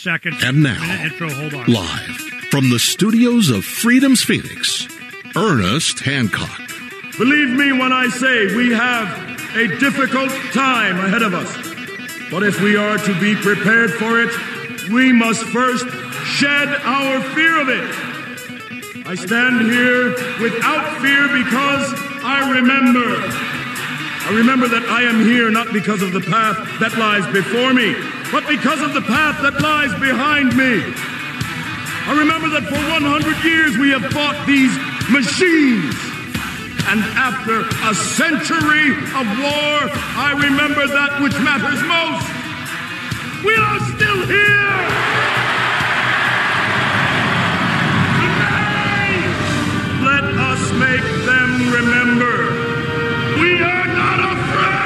Second. And now, intro, hold on. Live from the studios of Freedom's Phoenix, Ernest Hancock. Believe me when I say we have a difficult time ahead of us. But if we are to be prepared for it, we must first shed our fear of it. I stand here without fear because I remember that I am here not because of the path that lies before me, but because of the path that lies behind me. I remember that for 100 years we have fought these machines. And after a century of war, I remember that which matters most. We are still here! Today, let us make them remember. We are not afraid!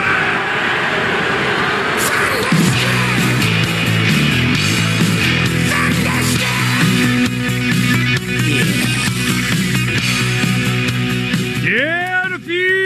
Yeah, to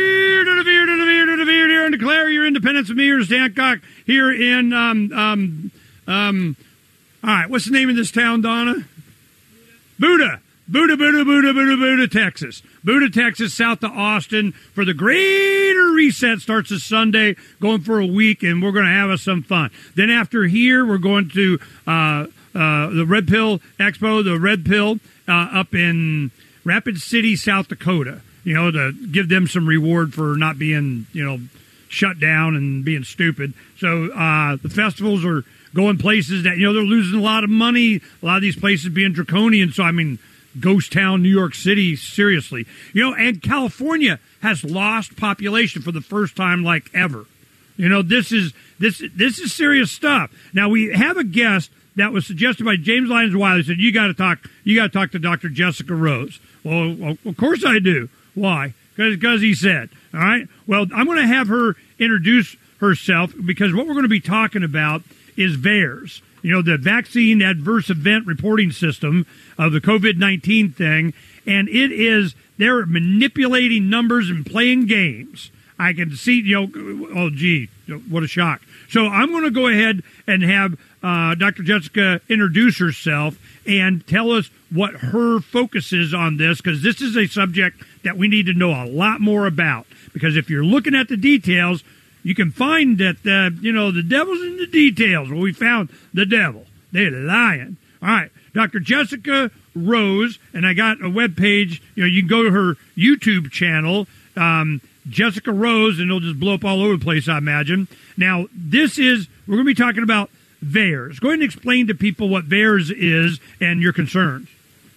fear, and declare your independence of me, Ernest Hancock, here in, all right, what's the name of this town, Donna? Buda, Texas. Buda, Texas, south of Austin, for the Greater Reset. Starts this Sunday, going for a week, and we're going to have us some fun. Then after here, we're going to the Red Pill Expo, the Red Pill, up in Rapid City, South Dakota, to give them some reward for not being, shut down and being stupid. So the festivals are going places that, they're losing a lot of money, a lot of these places being draconian. So, ghost town, New York City, seriously. And California has lost population for the first time like ever. This is serious stuff. Now, we have a guest that was suggested by James Lyons Wiley. He said, you got to talk to Dr. Jessica Rose. Well, of course I do. Why? Because he said, all right. Well, I'm going to have her introduce herself because what we're going to be talking about is VAERS, the Vaccine Adverse Event Reporting System of the COVID-19 thing. And they're manipulating numbers and playing games. I can see, oh, gee, what a shock. So I'm going to go ahead and have Dr. Jessica introduce herself and tell us what her focus is on this, because this is a subject that we need to know a lot more about. Because if you're looking at the details, you can find that, the devil's in the details. Well, we found the devil. They're lying. All right, Dr. Jessica Rose, and I got a webpage. You can go to her YouTube channel, Jessica Rose, and it'll just blow up all over the place, I imagine. Now, we're going to be talking about VAERS. Go ahead and explain to people what VAERS is and your concerns.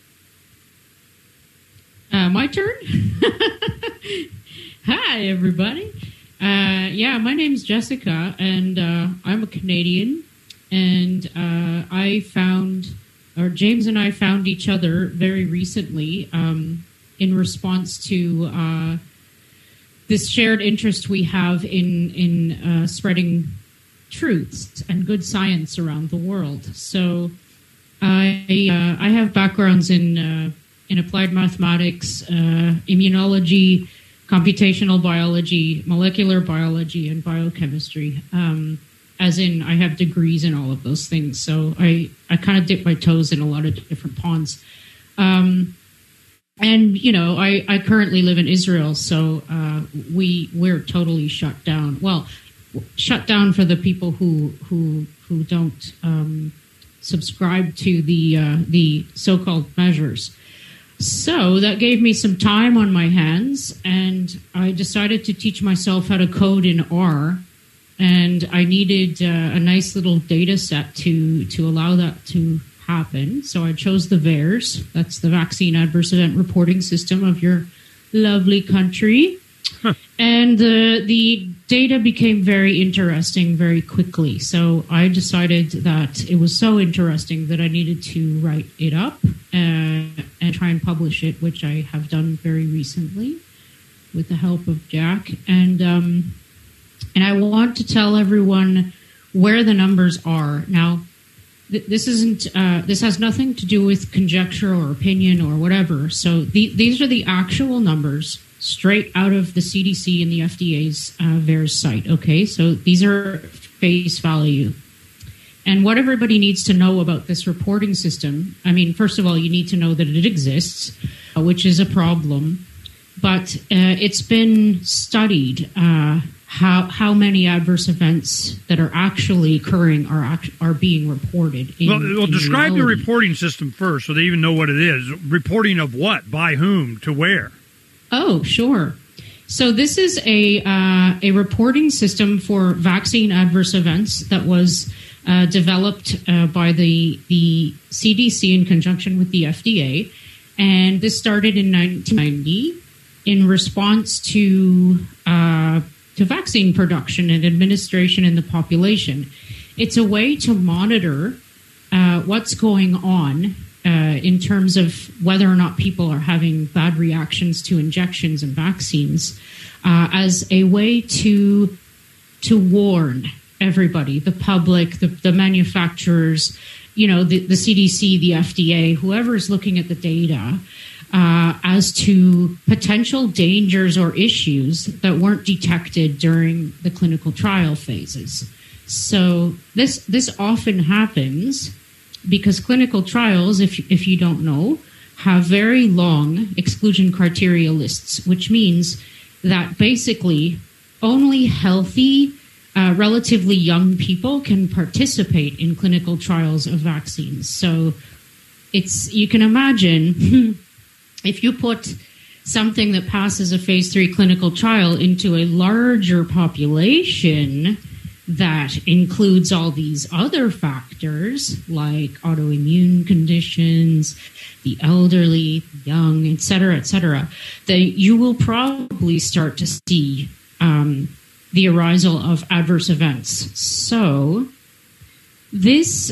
My turn? Hi, everybody. My name's Jessica, and I'm a Canadian. And James and I found each other very recently in response to this shared interest we have in spreading truths and good science around the world. So I have backgrounds in applied mathematics, immunology, computational biology, molecular biology, and biochemistry. As in, I have degrees in all of those things. So I kind of dip my toes in a lot of different ponds. I currently live in Israel, so we're totally shut down. Well, shut down for the people who don't subscribe to the so-called measures. So that gave me some time on my hands, and I decided to teach myself how to code in R. And I needed a nice little data set to allow that to happen. So I chose the VAERS. That's the Vaccine Adverse Event Reporting System of your lovely country. Huh. And the data became very interesting very quickly. So I decided that it was so interesting that I needed to write it up and try and publish it, which I have done very recently with the help of Jack. And I want to tell everyone where the numbers are. Now, this has nothing to do with conjecture or opinion or whatever. So these are the actual numbers straight out of the CDC and the FDA's VAERS site. Okay, so these are face value. And what everybody needs to know about this reporting system, I mean, first of all, you need to know that it exists, which is a problem. But it's been studied how many adverse events that are actually occurring are being reported. Well, describe the reporting system first, so they even know what it is. Reporting of what, by whom, to where? Oh, sure. So this is a reporting system for vaccine adverse events that was developed by the CDC in conjunction with the FDA, and this started in 1990 in response to vaccine production and administration in the population. It's a way to monitor what's going on in terms of whether or not people are having bad reactions to injections and vaccines, as a way to warn everybody, the public, the manufacturers, the CDC, the FDA, whoever is looking at the data, as to potential dangers or issues that weren't detected during the clinical trial phases. So this often happens because clinical trials, if you don't know, have very long exclusion criteria lists, which means that basically only healthy, relatively young people can participate in clinical trials of vaccines. So you can imagine if you put something that passes a phase 3 clinical trial into a larger population that includes all these other factors like autoimmune conditions, the elderly, young, et cetera, that you will probably start to see the arisal of adverse events. So this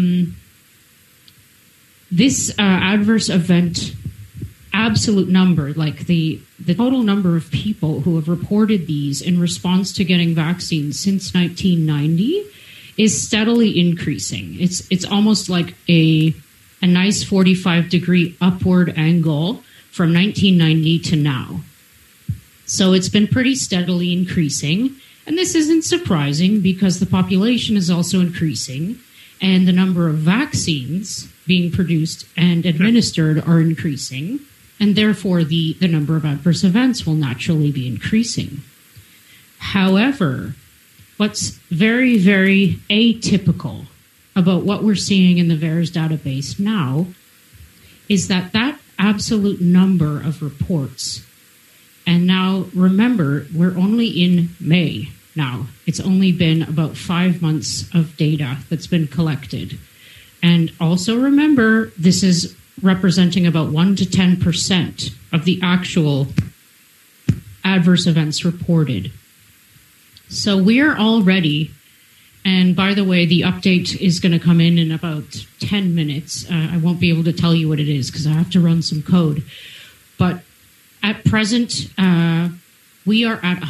adverse event absolute number, like the total number of people who have reported these in response to getting vaccines since 1990 is steadily increasing. It's almost like a nice 45-degree upward angle from 1990 to now. So it's been pretty steadily increasing, and this isn't surprising because the population is also increasing and the number of vaccines being produced and administered are increasing. And therefore, the number of adverse events will naturally be increasing. However, what's very, very atypical about what we're seeing in the VAERS database now is that absolute number of reports, and now remember, we're only in May now. It's only been about 5 months of data that's been collected. And also remember, this is representing about 1 to 10% of the actual adverse events reported. So we are all ready. And by the way, the update is going to come in about 10 minutes. I won't be able to tell you what it is because I have to run some code. But at present, we are at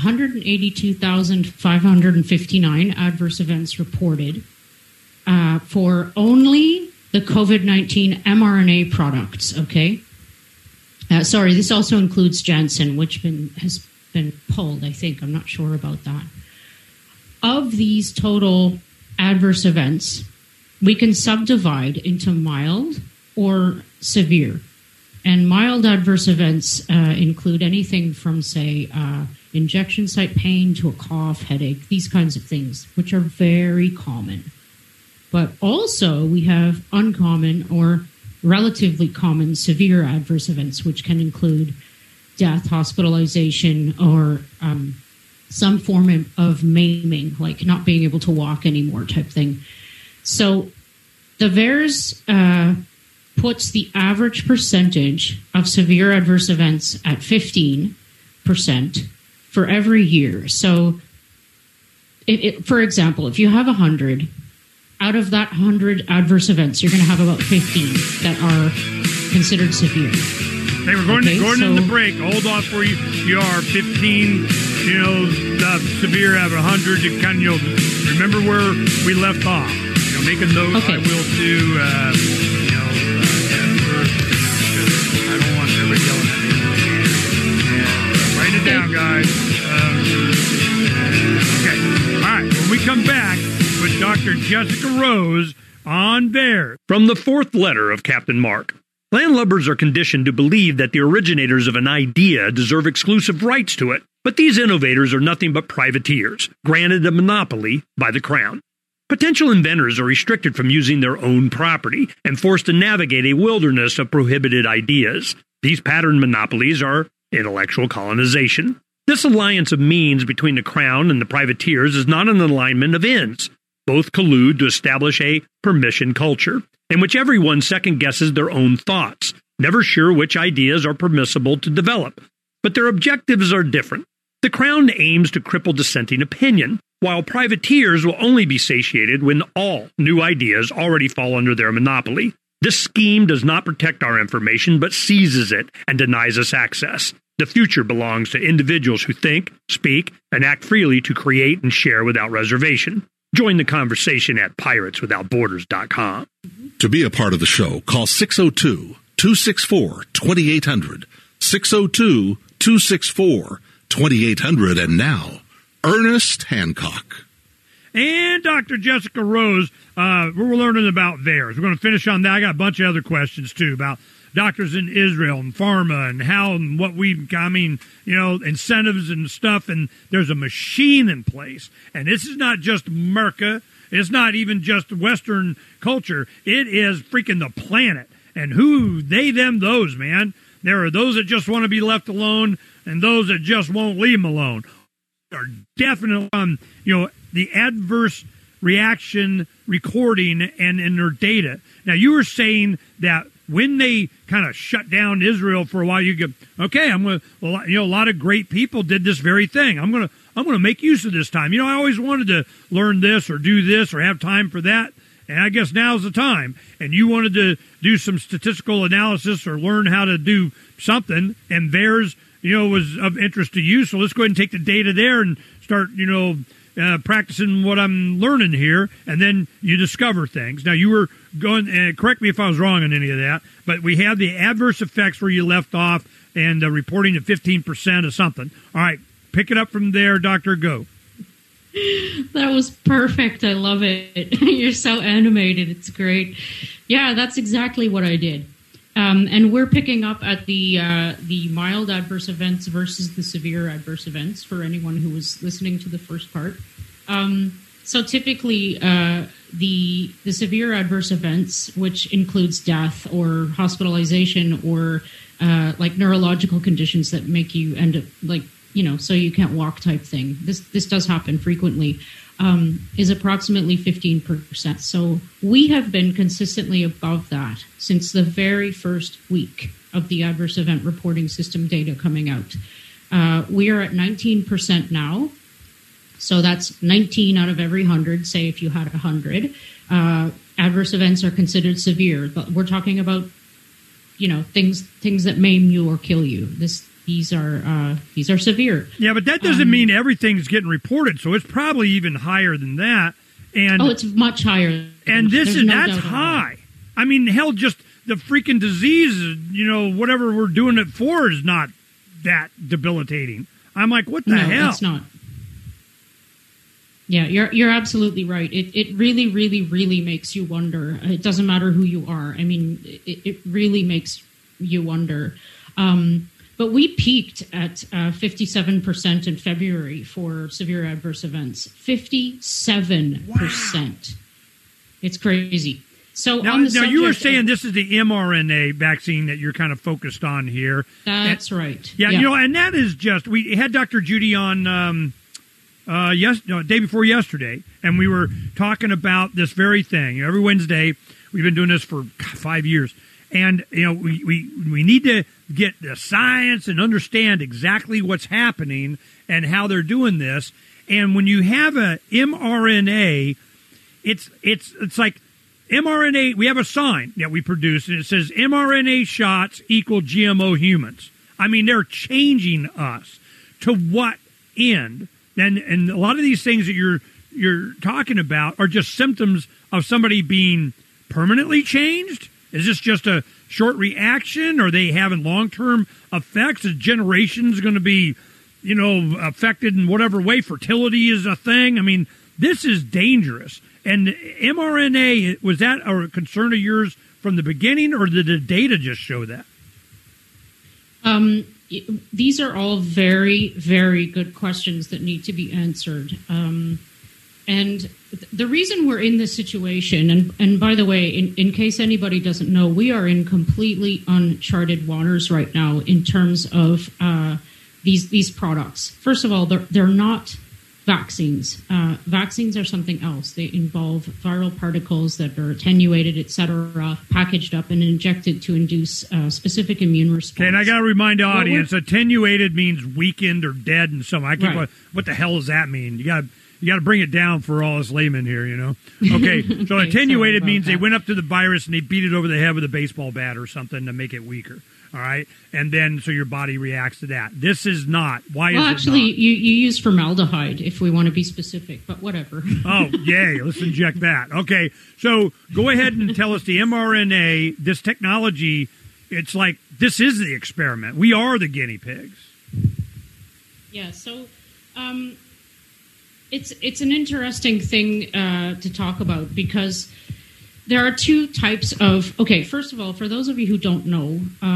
182,559 adverse events reported for only the COVID-19 mRNA products, okay? Sorry, this also includes Janssen, which has been pulled, I think. I'm not sure about that. Of these total adverse events, we can subdivide into mild or severe. And mild adverse events include anything from, say, injection site pain to a cough, headache, these kinds of things, which are very common. But also we have uncommon or relatively common severe adverse events, which can include death, hospitalization, or some form of maiming, like not being able to walk anymore type thing. So the VAERS puts the average percentage of severe adverse events at 15% for every year. So for example, if you have 100, out of that 100 adverse events, you're going to have about 15 that are considered severe. Hey, we're going into the break. Hold on for you are 15, severe at 100. You kind of, remember where we left off. Make a note. Okay. I will too. I don't want everybody yelling at me. Write it down, guys. Okay. All right. When we come back with Dr. Jessica Rose on VAERS. From the fourth letter of Captain Mark. Landlubbers are conditioned to believe that the originators of an idea deserve exclusive rights to it, but these innovators are nothing but privateers, granted a monopoly by the Crown. Potential inventors are restricted from using their own property and forced to navigate a wilderness of prohibited ideas. These pattern monopolies are intellectual colonization. This alliance of means between the Crown and the privateers is not an alignment of ends. Both collude to establish a permission culture, in which everyone second-guesses their own thoughts, never sure which ideas are permissible to develop. But their objectives are different. The Crown aims to cripple dissenting opinion, while privateers will only be satiated when all new ideas already fall under their monopoly. This scheme does not protect our information, but seizes it and denies us access. The future belongs to individuals who think, speak, and act freely to create and share without reservation. Join the conversation at pirateswithoutborders.com. To be a part of the show, call 602-264-2800. 602-264-2800. And now, Ernest Hancock. And Dr. Jessica Rose, we're learning about VAERS. We're going to finish on that. I got a bunch of other questions, too, about doctors in Israel and pharma and how and what incentives and stuff. And there's a machine in place. And this is not just America. It's not even just Western culture. It is freaking the planet. And who, they, them, those, man. There are those that just want to be left alone and those that just won't leave them alone. Are definitely the adverse reaction recording and in their data. Now, you were saying that when they kind of shut down Israel for a while, you go, okay, a lot of great people did this very thing. I'm going to make use of this time. I always wanted to learn this or do this or have time for that. And I guess now's the time. And you wanted to do some statistical analysis or learn how to do something. And VAERS, was of interest to you. So let's go ahead and take the data there and start, practicing what I'm learning here. And then you discover things. Now, you were going, correct me if I was wrong on any of that, but we have the adverse effects where you left off and reporting at 15% of something. All right, pick it up from there, Doctor. Go. That was perfect. I love it. You're so animated. It's great. Yeah, that's exactly what I did. And we're picking up at the mild adverse events versus the severe adverse events for anyone who was listening to the first part. So typically, the severe adverse events, which includes death or hospitalization or like neurological conditions that make you end up so you can't walk type thing. This does happen frequently. Is approximately 15%. So we have been consistently above that since the very first week of the adverse event reporting system data coming out. We are at 19% now. So that's 19 out of every 100, say if you had 100. Adverse events are considered severe, but we're talking about, things that maim you or kill you. These are severe. Yeah, but that doesn't mean everything's getting reported. So it's probably even higher than that. And it's much higher. And that's high. I mean, hell, just the freaking disease, whatever we're doing it for is not that debilitating. I'm like, what the hell? No, it's not. Yeah, you're absolutely right. It really, really, really makes you wonder. It doesn't matter who you are. I mean, it really makes you wonder. But we peaked at 57% in February for severe adverse events. 57%. Wow. It's crazy. So now you were saying this is the mRNA vaccine that you're kind of focused on here. That's right. Yeah, and that is just, we had Dr. Judy on day before yesterday, and we were talking about this very thing. Every Wednesday, we've been doing this for 5 years. And, we need to get the science and understand exactly what's happening and how they're doing this. And when you have a mRNA, it's like mRNA, we have a sign that we produce, and it says mRNA shots equal GMO humans. I mean, they're changing us. To what end? And a lot of these things that you're talking about are just symptoms of somebody being permanently changed. Is this just a short reaction? Are they having long-term effects? Is generations going to be, affected in whatever way? Fertility is a thing. I mean, this is dangerous. And mRNA, was that a concern of yours from the beginning, or did the data just show that? These are all very, very good questions that need to be answered. And the reason we're in this situation, and by the way, in case anybody doesn't know, we are in completely uncharted waters right now in terms of these products. First of all, they're not vaccines. Vaccines are something else. They involve viral particles that are attenuated, etc., packaged up and injected to induce specific immune response. Okay, and I got to remind the audience, attenuated means weakened or dead and something. I keep Right. what the hell does that mean? You got to bring it down for all us laymen here, you know. Okay, so Okay, attenuated sorry means about they that. went up to the virus and they beat it over the head with a baseball bat or something to make it weaker. All right, and then so your body reacts to that. This is not. Why Well, is actually, it not? you use formaldehyde if we want to be specific, but whatever. Oh, yay. Let's inject that. Okay. So go ahead and tell us the mRNA, this technology, it's like this is the experiment. We are the guinea pigs. Yeah, so it's an interesting thing to talk about because there are two types of... Okay, first of all, for those of you who don't know,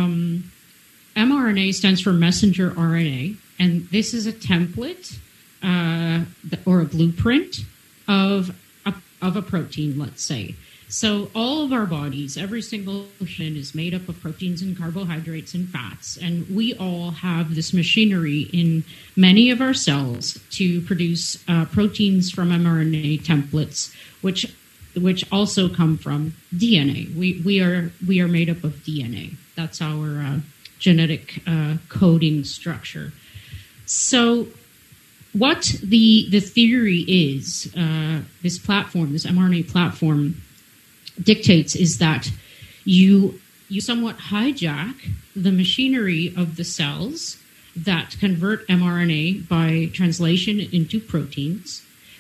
mRNA stands for messenger RNA, and this is a template or a blueprint of a protein, let's say. So all of our bodies, every single human is made up of proteins and carbohydrates and fats, and we all have this machinery in many of our cells to produce proteins from mRNA templates, which also come from DNA. We are made up of DNA. That's our genetic coding structure. So what the theory is, this platform, this mRNA platform, dictates is that you somewhat hijack the machinery of the cells that convert mRNA by translation into proteins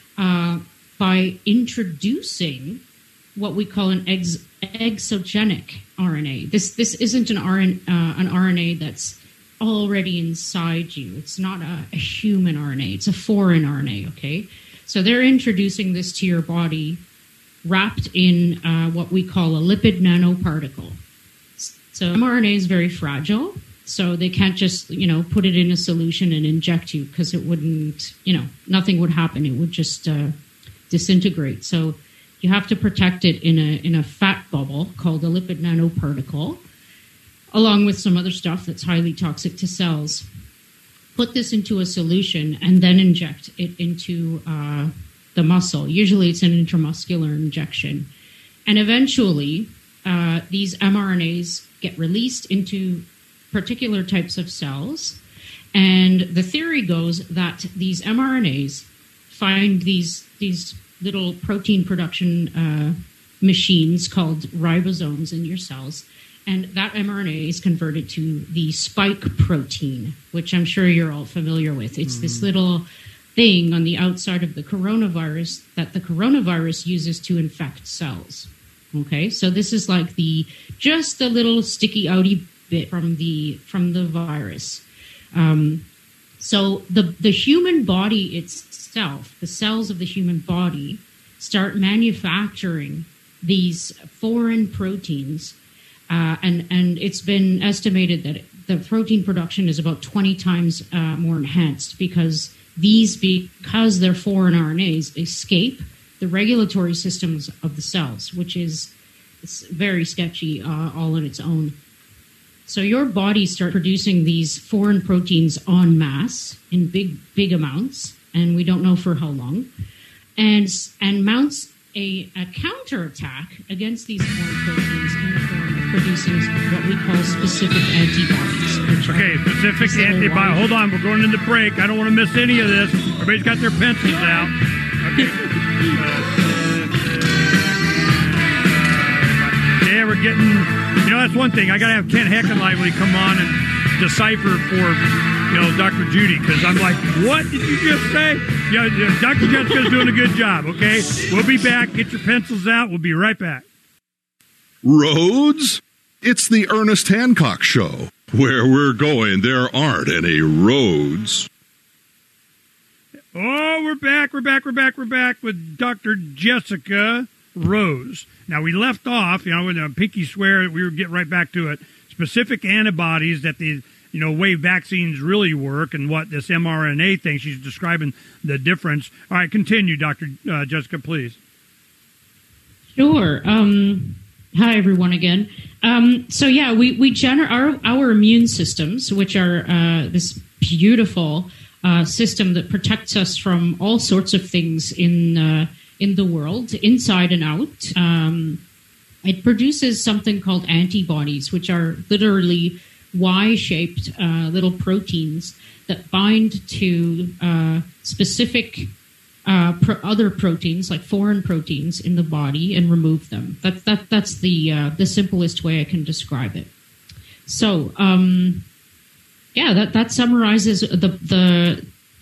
by introducing what we call an exogenic RNA. This isn't an RNA that's already inside you. It's not a human RNA. It's a foreign RNA, okay? So they're introducing this to your body wrapped in what we call a lipid nanoparticle. So mRNA is very fragile, so they can't just, put it in a solution and inject you because it wouldn't, nothing would happen. It would just disintegrate. So you have to protect it in a fat bubble called a lipid nanoparticle, along with some other stuff that's highly toxic to cells. Put this into a solution and then inject it into the muscle. Usually it's an intramuscular injection. And eventually, these mRNAs get released into particular types of cells. And the theory goes that these mRNAs find these little protein production machines called ribosomes in your cells. And that mRNA is converted to the spike protein, which I'm sure you're all familiar with. It's this little thing on the outside of the coronavirus that the coronavirus uses to infect cells. Okay, so this is like just the little sticky outy bit from the virus. So the human body itself, the cells of the human body, start manufacturing these foreign proteins, and it's been estimated that the protein production is about 20 times more enhanced because they're foreign RNAs, escape the regulatory systems of the cells, which is very sketchy all on its own. So your body starts producing these foreign proteins en masse in big amounts, and we don't know for how long, and mounts a counterattack against these foreign proteins in the form of producing what we call specific antibodies. Okay, specific antibody. Hold on, we're going into break. I don't want to miss any of this. Everybody's got their pencils out. Okay. Yeah, we're getting... that's one thing. I got to have Kent Heckenlively come on and decipher for, Dr. Judy, because I'm like, what did you just say? Yeah, Dr. Jessica's doing a good job, okay? We'll be back. Get your pencils out. We'll be right back. Roads? It's the Ernest Hancock Show. Where we're going, there aren't any roads. Oh, we're back with Dr. Jessica Rose. Now, we left off, with a pinky swear, we would get right back to it. Specific antibodies that the, way vaccines really work and what this mRNA thing, she's describing the difference. All right, continue, Dr. Jessica, please. Sure. Hi, everyone, again. We generate our immune systems, which are this beautiful system that protects us from all sorts of things in the world, inside and out. It produces something called antibodies, which are literally Y-shaped little proteins that bind to specific other proteins, like foreign proteins in the body, and remove them. That's the simplest way I can describe it. So, that summarizes the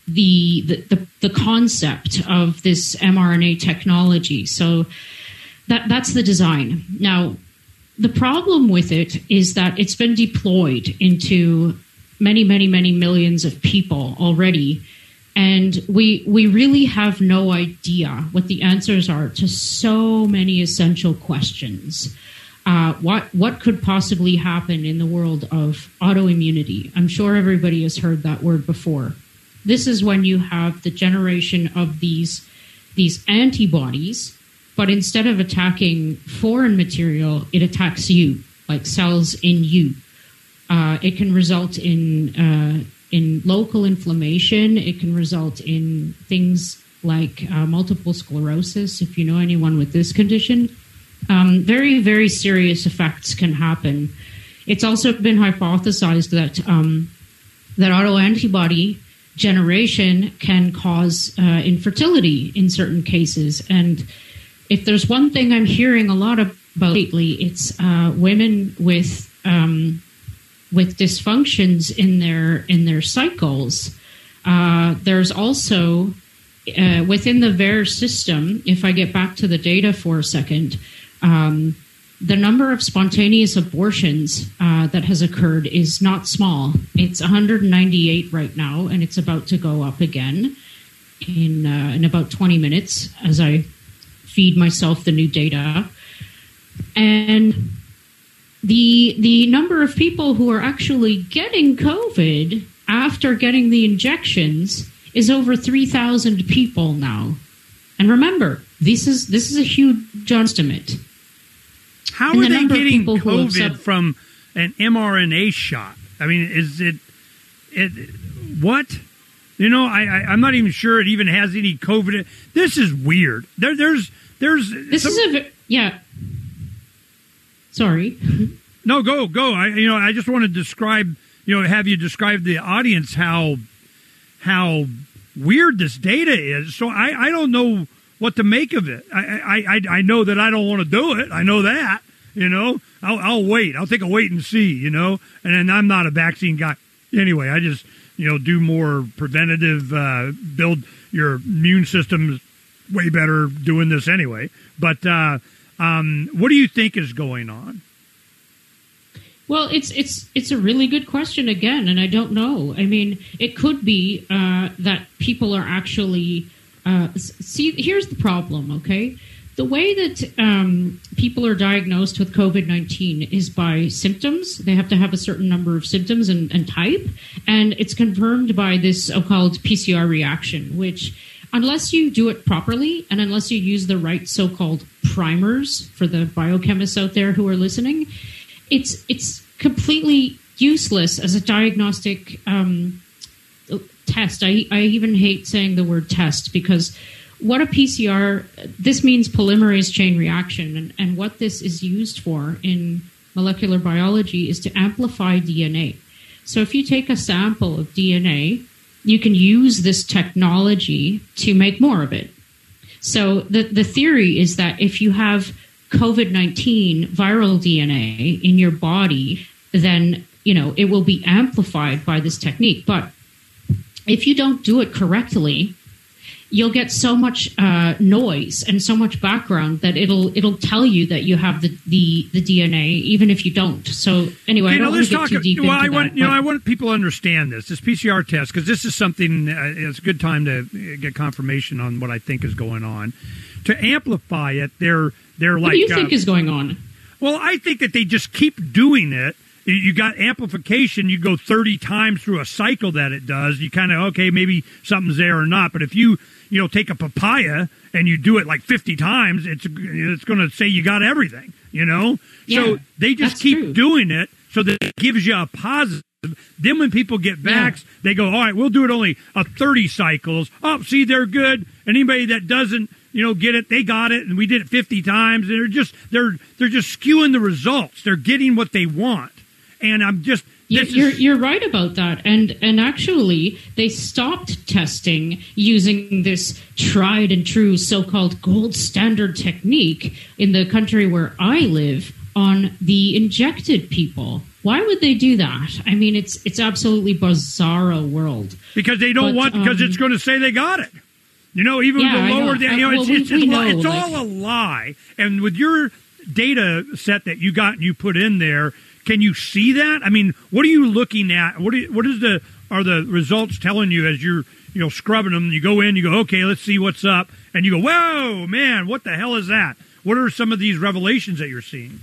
concept of this mRNA technology. So that's the design. Now, the problem with it is that it's been deployed into many, many, many millions of people already. And we really have no idea what the answers are to so many essential questions. What could possibly happen in the world of autoimmunity? I'm sure everybody has heard that word before. This is when you have the generation of these antibodies, but instead of attacking foreign material, it attacks you, like cells in you. It can result in local inflammation. It can result in things like multiple sclerosis, if you know anyone with this condition. Very, very serious effects can happen. It's also been hypothesized that autoantibody generation can cause infertility in certain cases. And if there's one thing I'm hearing a lot about lately, it's women with dysfunctions in their cycles. There's also within the VAERS system, if I get back to the data for a second, the number of spontaneous abortions that has occurred is not small. It's 198 right now, and it's about to go up again in about 20 minutes as I feed myself the new data. And the number of people who are actually getting COVID after getting the injections is over 3,000 people now. And remember, this is a huge estimate. How are they getting COVID from an mRNA shot? I mean, is it what? I'm not even sure it even has any COVID. This is weird. Sorry. No, go. I just want to describe, have you describe the audience how weird this data is. So I don't know what to make of it. I know that I don't want to do it. I know that, I'll wait. I'll take a wait and see, and then I'm not a vaccine guy. Anyway, I just, do more preventative, build your immune system way better doing this anyway. But what do you think is going on? Well, it's a really good question again, and I don't know. I mean, it could be that people are actually see. Here's the problem, okay? The way that people are diagnosed with COVID-19 is by symptoms. They have to have a certain number of symptoms and type, and it's confirmed by this so-called PCR reaction, which, unless you do it properly and unless you use the right so-called primers for the biochemists out there who are listening, it's completely useless as a diagnostic test. I even hate saying the word test, because what a PCR, this means polymerase chain reaction, and what this is used for in molecular biology is to amplify DNA. So if you take a sample of DNA, you can use this technology to make more of it. So the theory is that if you have COVID-19 viral DNA in your body, then, it will be amplified by this technique. But if you don't do it correctly, you'll get so much noise and so much background that it'll tell you that you have the DNA, even if you don't. So anyway, I don't want to get too deep into that. I want people to understand this PCR test, because this is something. It's a good time to get confirmation on what I think is going on. To amplify it, they're like. What do you think is going on? Well, I think that they just keep doing it. You got amplification. You go 30 times through a cycle that it does. You kind of, okay, maybe something's there or not. But if you take a papaya and you do it like 50 times, it's going to say you got everything, Yeah, so they just keep doing it so that it gives you a positive. Then when people get vaxxed, they go, all right, we'll do it only 30 cycles. Oh, see, they're good. And anybody that doesn't, get it, they got it, and we did it 50 times. And they're just skewing the results. They're getting what they want. And I'm just... You're right about that. And actually, they stopped testing using this tried and true so-called gold standard technique in the country where I live on the injected people. Why would they do that? I mean, it's absolutely bizarro world. Because they don't because it's going to say they got it. Even the lower... It's all a lie. And with your data set that you got and you put in there... Can you see that? I mean, what are you looking at? Are the results telling you as you're scrubbing them? You go in, you go, okay, let's see what's up, and you go, whoa, man, what the hell is that? What are some of these revelations that you're seeing?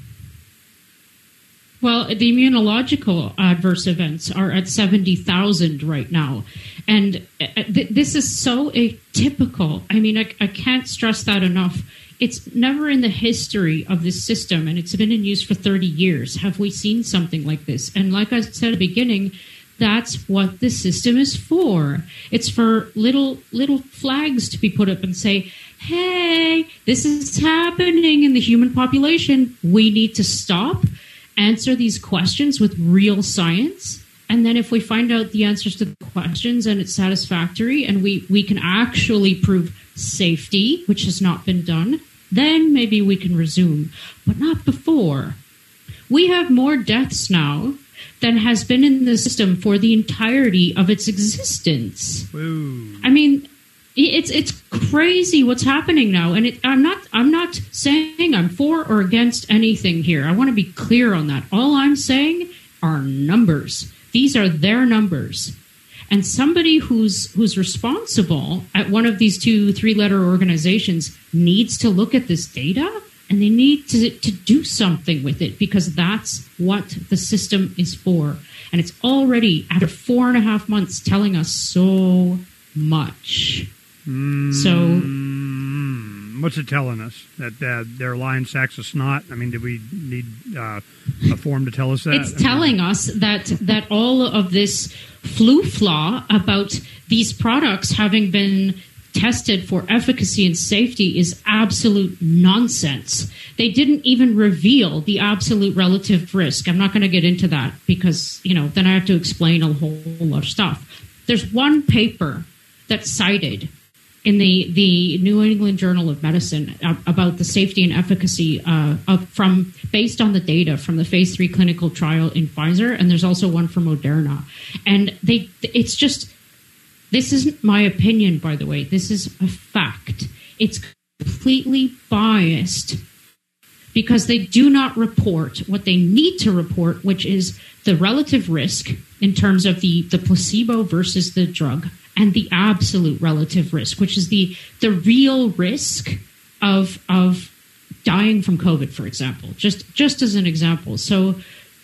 Well, the immunological adverse events are at 70,000 right now, and this is so atypical. I mean, I can't stress that enough. It's never in the history of this system, and it's been in use for 30 years, have we seen something like this. And like I said at the beginning, that's what the system is for. It's for little flags to be put up and say, hey, this is happening in the human population. We need to stop, answer these questions with real science. And then if we find out the answers to the questions and it's satisfactory and we can actually prove safety, which has not been done, then maybe we can resume, but not before. We have more deaths now than has been in the system for the entirety of its existence. Ooh. I mean, it's crazy what's happening now, and I'm not saying I'm for or against anything here. I want to be clear on that. All I'm saying are numbers. These are their numbers. And somebody who's responsible at one of these 2-3-letter organizations needs to look at this data, and they need to do something with it, because that's what the system is for. And it's already, after 4.5 months, telling us so much. So... What's it telling us? That they're lying sacks of snot? I mean, did we need a form to tell us that? It's telling us that all of this flu-flaw about these products having been tested for efficacy and safety is absolute nonsense. They didn't even reveal the absolute relative risk. I'm not going to get into that because, then I have to explain a whole lot of stuff. There's one paper that's cited in the New England Journal of Medicine about the safety and efficacy based on the data from the phase 3 clinical trial in Pfizer, and there's also one from Moderna. And this isn't my opinion, by the way. This is a fact. It's completely biased because they do not report what they need to report, which is the relative risk in terms of the placebo versus the drug, and the absolute relative risk, which is the real risk of dying from COVID, for example, just as an example. So,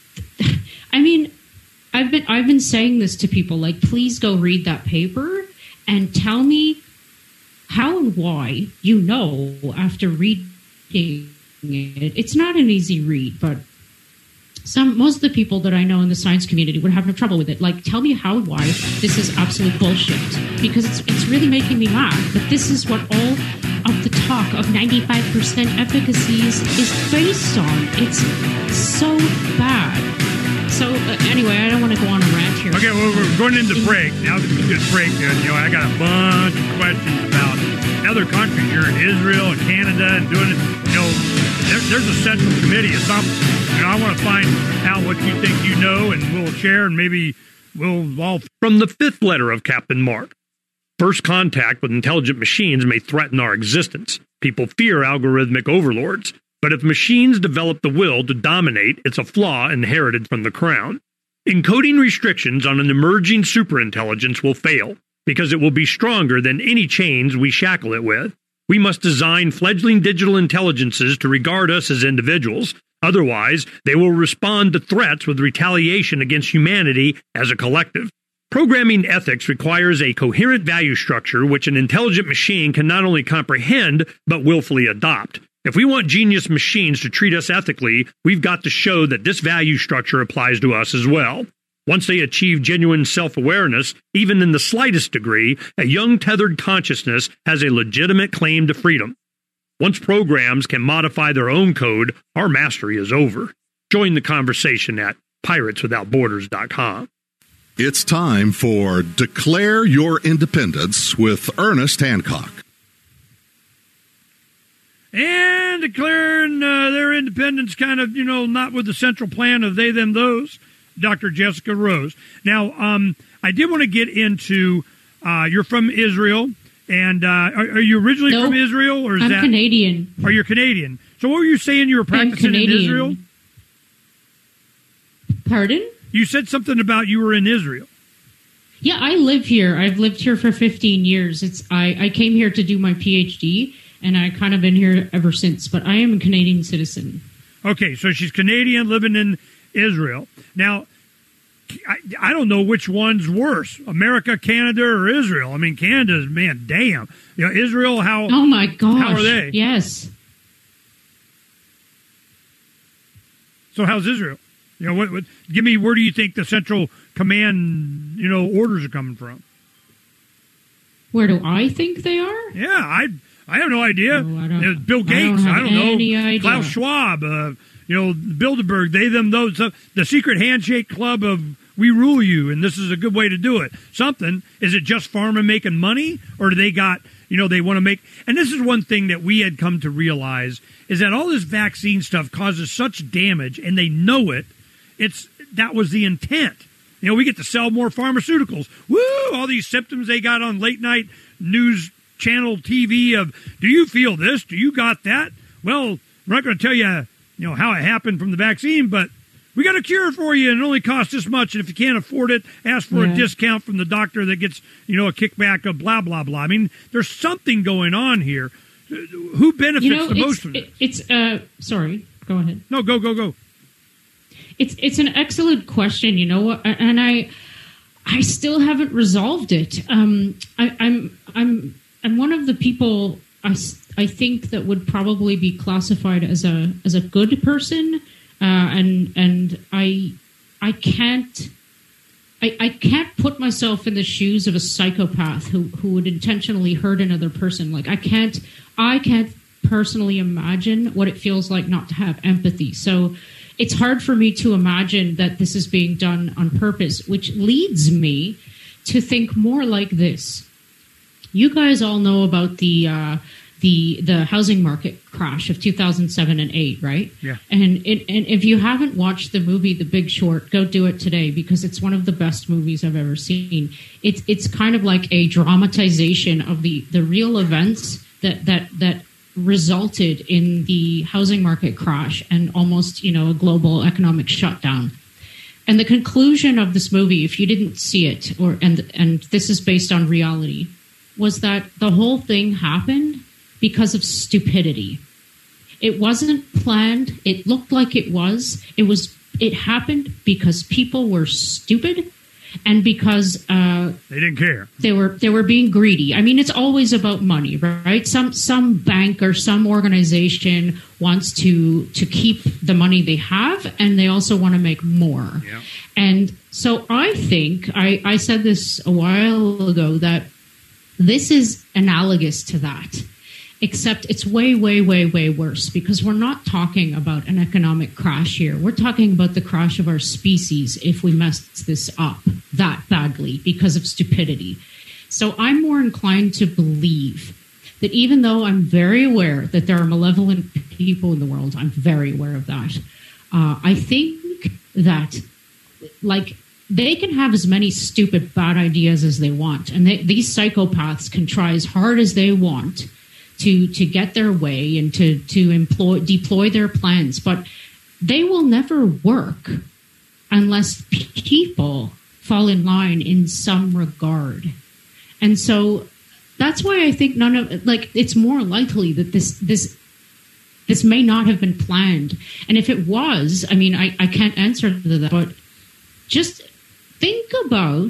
I mean, I've been saying this to people, like, please go read that paper and tell me how and why after reading it. It's not an easy read, but most of the people that I know in the science community would have no trouble with it. Like, tell me how and why this is absolute bullshit, because it's really making me laugh. But this is what all of the talk of 95% efficacy is based on. It's so bad. So anyway, I don't want to go on a rant here. Okay, well, we're going into break. Now this is a good break. I got a bunch of questions about other countries. You're in Israel and Canada and doing it. There's a central committee of something. I want to find out what you think and we'll share, and maybe we'll all... From the fifth letter of Captain Mark. First contact with intelligent machines may threaten our existence. People fear algorithmic overlords. But if machines develop the will to dominate, it's a flaw inherited from the crown. Encoding restrictions on an emerging superintelligence will fail, because it will be stronger than any chains we shackle it with. We must design fledgling digital intelligences to regard us as individuals. Otherwise, they will respond to threats with retaliation against humanity as a collective. Programming ethics requires a coherent value structure which an intelligent machine can not only comprehend, but willfully adopt. If we want genius machines to treat us ethically, we've got to show that this value structure applies to us as well. Once they achieve genuine self-awareness, even in the slightest degree, a young tethered consciousness has a legitimate claim to freedom. Once programs can modify their own code, our mastery is over. Join the conversation at pirateswithoutborders.com. It's time for Declare Your Independence with Ernest Hancock. And declaring their independence kind of, not with the central plan of they, them, those, Dr. Jessica Rose. Now, I did want to get into, you're from Israel, and are you originally from Israel? Or I'm Canadian. Are you Canadian? So what were you saying you were practicing in Israel? Pardon? You said something about you were in Israel. Yeah, I live here. I've lived here for 15 years. I came here to do my PhD, and I kind of been here ever since. But I am a Canadian citizen. Okay, so she's Canadian living in Israel. Now, I don't know which one's worse, America, Canada, or Israel. I mean, Canada's, man, damn. Israel, how... Oh, my gosh. How are they? Yes. So how's Israel? What? Give me, where do you think the Central Command, orders are coming from? Where do I think they are? Yeah, I have no idea. Bill Gates, I don't know. Idea. Klaus Schwab, Bilderberg, they, them, those. The secret handshake club of we rule you, and this is a good way to do it. Something. Is it just pharma making money, or do they got, they want to make... And this is one thing that we had come to realize, is that all this vaccine stuff causes such damage, and they know it. That was the intent. We get to sell more pharmaceuticals. Woo! All these symptoms they got on late night news channel TV of, do you feel this? Do you got that? Well, we're not going to tell you, how it happened from the vaccine, but we got a cure for you, and it only costs this much. And if you can't afford it, ask for a discount from the doctor that gets, a kickback of blah, blah, blah. I mean, there's something going on here. Who benefits the most from this? Sorry, go ahead. No, go. It's an excellent question, and I still haven't resolved it. I'm one of the people I think that would probably be classified as a good person, and I can't put myself in the shoes of a psychopath who would intentionally hurt another person. Like I can't personally imagine what it feels like not to have empathy. So it's hard for me to imagine that this is being done on purpose, which leads me to think more like this. You guys all know about the housing market crash of 2007 and 8, right? Yeah. And if you haven't watched the movie The Big Short, go do it today because it's one of the best movies I've ever seen. It's kind of like a dramatization of the real events that resulted in the housing market crash and almost, a global economic shutdown. And the conclusion of this movie, if you didn't see it, and this is based on reality, was that the whole thing happened because of stupidity. It wasn't planned. It looked like it was. It happened because people were stupid and because they didn't care. They were being greedy. I mean, it's always about money, right? Some bank or some organization wants to keep the money they have, and they also want to make more. Yeah. And so I think I said this a while ago that this is analogous to that. Except it's way, way, way, way worse because we're not talking about an economic crash here. We're talking about the crash of our species if we mess this up that badly because of stupidity. So I'm more inclined to believe that even though I'm very aware that there are malevolent people in the world, I'm very aware of that. I think that, like they can have as many stupid, bad ideas as they want. And these psychopaths can try as hard as they want to get their way and to deploy their plans. But they will never work unless people fall in line in some regard. And so that's why I think it's more likely that this may not have been planned. And if it was, I mean, I can't answer to that, but just think about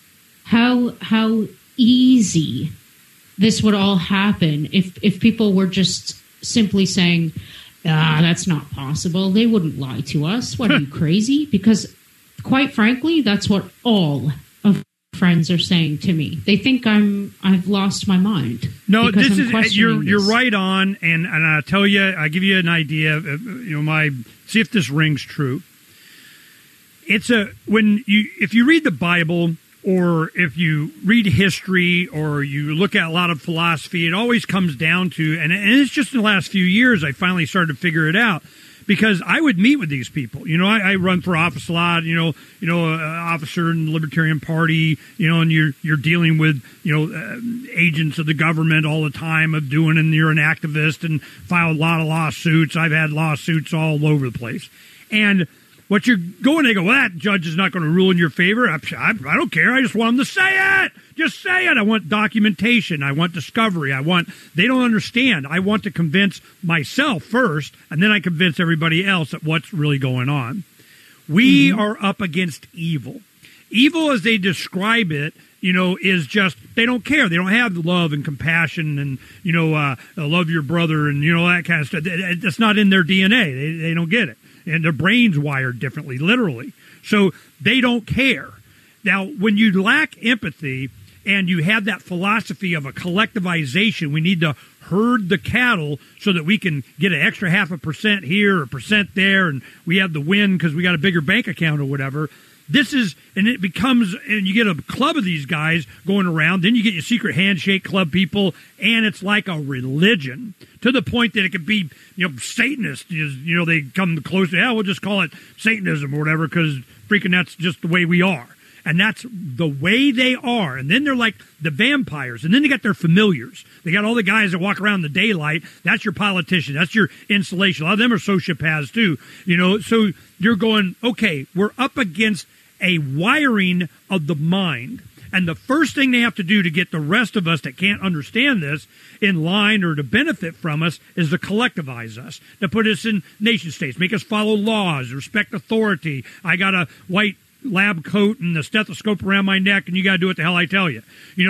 how easy this would all happen if people were just simply saying, that's not possible. They wouldn't lie to us. What, are you crazy? Because quite frankly, that's what all of friends are saying to me. They think I've lost my mind. No, this is you're right on, and I tell you, I give you an idea. See if this rings true. It's if you read the Bible, or if you read history, or you look at a lot of philosophy, it always comes down to, and it's just in the last few years I finally started to figure it out. Because I would meet with these people, I run for office a lot, officer in the Libertarian Party, and you're dealing with, agents of the government all the time and you're an activist and file a lot of lawsuits. I've had lawsuits all over the place. And what you're going, they go, well, that judge is not going to rule in your favor. I don't care. I just want them to say it. Just say it. I want documentation. I want discovery. They don't understand. I want to convince myself first, and then I convince everybody else at what's really going on. We are up against evil. Evil, as they describe it, is just, they don't care. They don't have love and compassion and, love your brother and, that kind of stuff. That's not in their DNA. They don't get it. And their brain's wired differently, literally. So they don't care. Now, when you lack empathy and you have that philosophy of a collectivization, we need to herd the cattle so that we can get an extra 0.5% here or 1% there, and we have the win because we got a bigger bank account or whatever. And it becomes, and you get a club of these guys going around, then you get your secret handshake club people, and it's like a religion to the point that it could be, Satanist. They come close to, we'll just call it Satanism or whatever because freaking that's just the way we are. And that's the way they are. And then they're like the vampires. And then they got their familiars. They got all the guys that walk around in the daylight. That's your politician. That's your insulation. A lot of them are sociopaths too. So you're going, okay, we're up against a wiring of the mind. And the first thing they have to do to get the rest of us that can't understand this in line or to benefit from us is to collectivize us, to put us in nation states, make us follow laws, respect authority. I got a white lab coat and the stethoscope around my neck, and you got to do what the hell I tell you.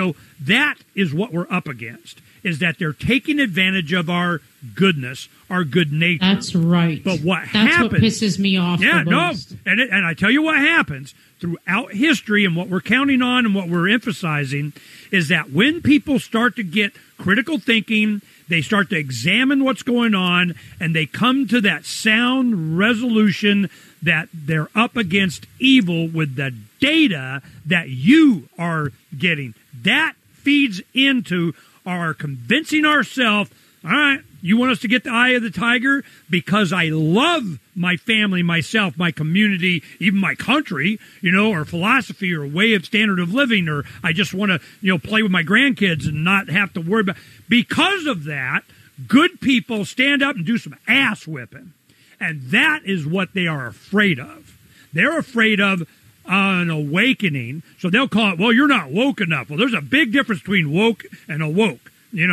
That is what we're up against, is that they're taking advantage of our goodness, our good nature. That's right. But That's what pisses me off the most. And I tell you what happens throughout history, and what we're counting on and what we're emphasizing is that when people start to get critical thinking, they start to examine what's going on, and they come to that sound resolution that they're up against evil with the data that you are getting. That feeds into our convincing ourselves, all right, you want us to get the eye of the tiger? Because I love my family, myself, my community, even my country, or philosophy or way of standard of living, or I just want to, play with my grandkids and not have to worry about. Because of that, good people stand up and do some ass whipping. And that is what they are afraid of. They're afraid of an awakening. So they'll call it, well, you're not woke enough. Well, there's a big difference between woke and awoke.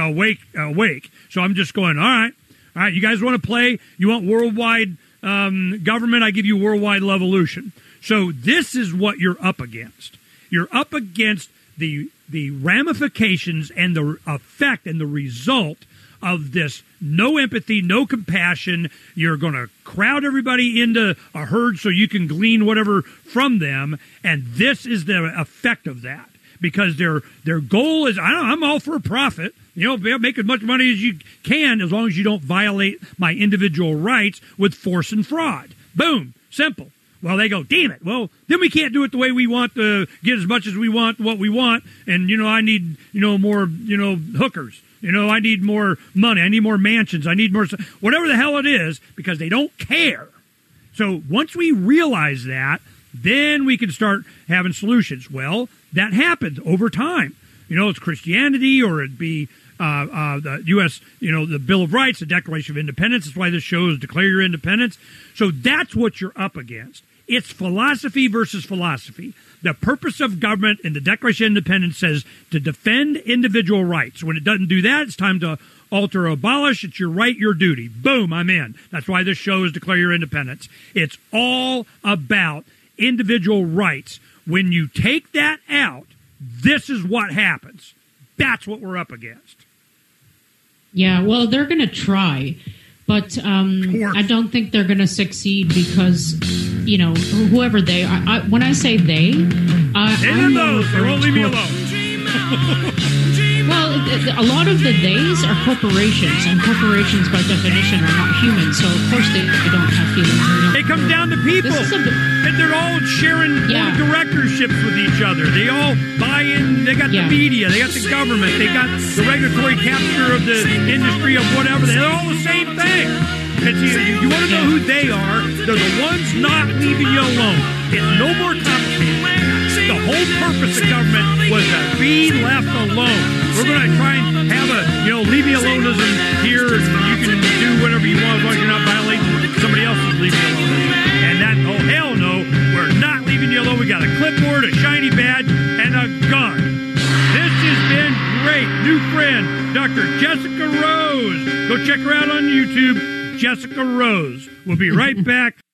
Awake. So I'm just going, all right, you guys want to play? You want worldwide government? I give you worldwide levolution. So this is what you're up against. You're up against the ramifications and the effect and the result of this no empathy, no compassion. You're going to crowd everybody into a herd so you can glean whatever from them, and this is the effect of that. Because their goal is, I'm all for a profit. Make as much money as you can as long as you don't violate my individual rights with force and fraud. Boom. Simple. Well, they go, damn it. Well, then we can't do it the way we want to get as much as we want, what we want. And, I need, more, hookers. I need more money. I need more mansions. I need more, whatever the hell it is, because they don't care. So once we realize that, Then we can start having solutions. Well, that happens over time. It's Christianity, or it'd be the U.S., the Bill of Rights, the Declaration of Independence. That's why this show is Declare Your Independence. So that's what you're up against. It's philosophy versus philosophy. The purpose of government in the Declaration of Independence says to defend individual rights. When it doesn't do that, it's time to alter or abolish. It's your right, your duty. Boom, I'm in. That's why this show is Declare Your Independence. It's all about individual rights. When you take that out, this is what happens. That's what we're up against. Yeah, well, they're going to try, but I don't think they're going to succeed because, whoever they are. When I say they won't leave me alone. Well, a lot of the theys are corporations, and corporations, by definition, are not human. So, of course, they don't have feelings. It comes down to people, and they're all sharing directorships with each other. They all buy in. They got the media, they got the government, they got the regulatory capture of the industry of whatever. They're all the same thing. You want to know who they are? They're the ones not leaving you alone. It's no more complicated. The whole purpose of government was to be left alone. We're going to try and have a, leave me aloneism here, and you can do whatever you want as long as you're not violating somebody else's leave me aloneism. And that, oh hell no, we're not leaving you alone. We got a clipboard, a shiny badge, and a gun. This has been great. New friend, Dr. Jessica Rose. Go check her out on YouTube, Jessica Rose. We'll be right back.